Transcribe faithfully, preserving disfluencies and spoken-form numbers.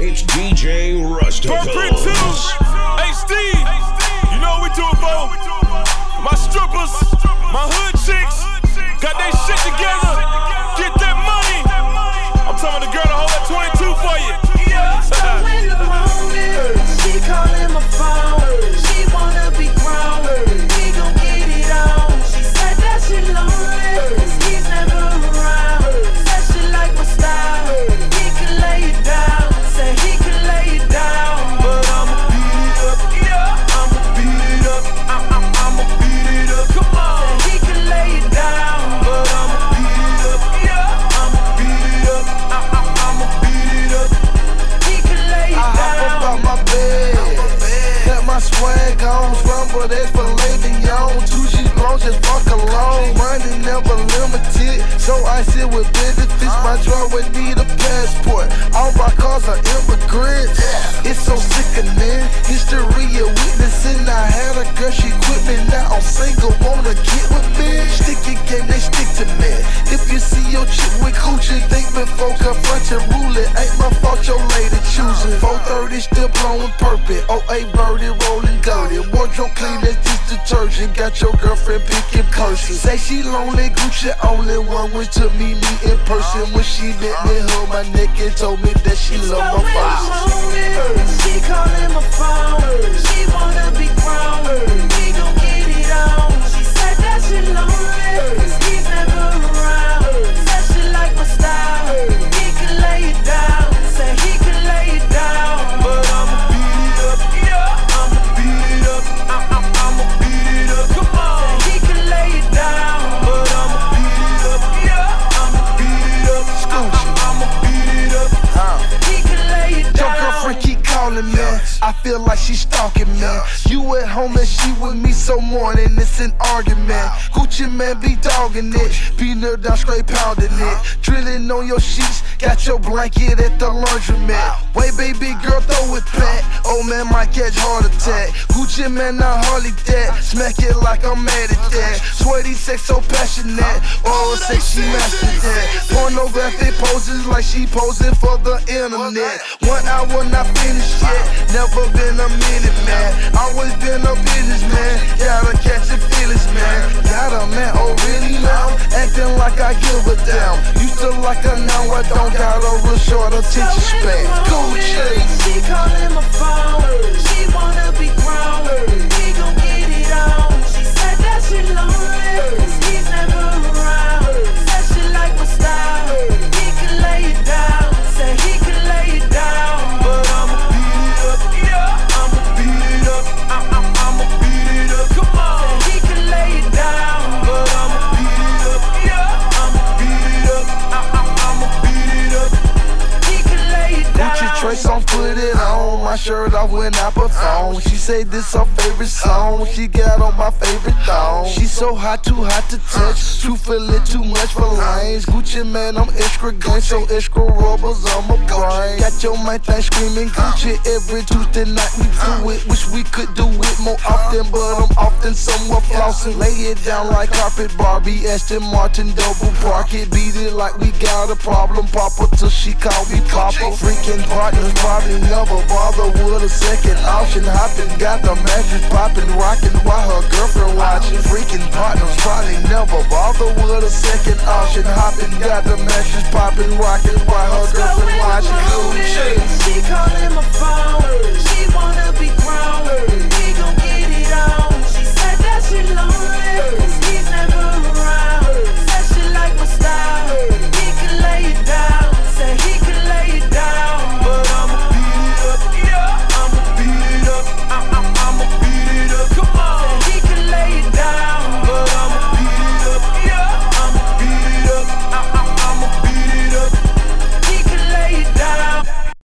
It's D J Rusticles. Hey Steve, you know what we do it for? My strippers, my hood chicks, got they shit together. Get that money. I'm telling the girl to hold that twenty-two for you. So in the morning, she calling my phone. She wanna be grown. We gon' get it on. She said that she lonely, 'cause he's never around. Said she like my style. He can lay it down. Said he can lay it down. But I'ma beat it up. Yeah, I'ma beat it up. I, I, I'ma beat it up. Come on. Said he can lay it down. But I'ma beat it up. Yeah, I'ma beat it up. I, I, I'ma beat it up. He can lay it down. I hop up out my bed, got my swag on, rumble that's for lady on. Two sheets long, just fuck alone. Money never limited, so I sit with benefits. My driveway need a passport. All my cars are immigrants. It's so sickening. History of witnessing. I had a girl, she quit me. Now I'm single, wanna get with me. Sticky game, they stick to me. If you see your chick with coochie, think before confront your rule it. Ain't my fault your lady choosing. four thirty still blowing purple. Oh eight birdie rolling dirty. Wardrobe clean as this detergent. Got your girlfriend picking purses. Say she lonely, Gucci only one wish to meet me in person. When she met me, held my neck and told me that she loved my face. She calling my phone. She wanna be grown. We gon' get it on. She said that she lonely, 'cause he's never around. Said she like my style. He can lay it down. Said he can lay it down. But I'ma beat it up. Yeah, I'ma beat it up. I, I, I'ma beat it up. Come on. Said he can lay it down. But I'ma beat it up. Yeah, I'ma beat it up. I, I, I'ma beat it up. Huh. He can lay it down. Your girlfriend keep calling me. I feel like she stalking me. You at home and she with me so morning. It's an argument. Gucci man be dogging it. Peanut down straight pounding it. Drilling on your sheets. Got your blanket at the laundromat. Wait, baby girl, throw it back. Old man might catch heart attack. Gucci man, not hardly that. Smack it like I'm mad at that. Sweaty sex so passionate. Oral sex, she mastered that. Pornographic poses like she posing for the internet. One hour not finished yet. Never been a minute, man. Always been a businessman. Gotta catch the feelings, man. Got a man, oh really now? Acting like I give a damn. Used to like her, now I don't. Got a real short attention span. Gucci. She calling my phone. She wanna be grown. We gon' get it on. She said that she lonely, 'cause he's never around. Said she like my style. He can lay it down. Said he can lay it down. But I'ma beat it up. Yeah, I'ma beat it up. I, I, I'ma beat it up. Come on. Said he can lay it down. But I'ma beat it up. Yeah, I'ma beat it up. I, I, I'ma beat it up. He can lay it down. Gucci trace on, put it on. My shirt off when I perform. She say this her favorite song. She got on my favorite thong. She so hot, too hot to touch. Truthfully, too much for lanes. Gucci man, I'm extra gang, so extra rubbers on my brain. Got your man thing screaming Gucci every Tuesday night. We do it, wish we could do it more often, but I'm often somewhere flossing. Lay it down like carpet Barbie, Aston Martin, double park it. Beat it like we got a problem. Pop her till she call me Papa. Freaking partners probably never bother with a second option. Hopping, got the mattress popping, rocking while her girlfriend watching. Freaking partners probably never bother with a second option. Hopping, got the mattress popping, rocking while her girlfriend watching. Gucci.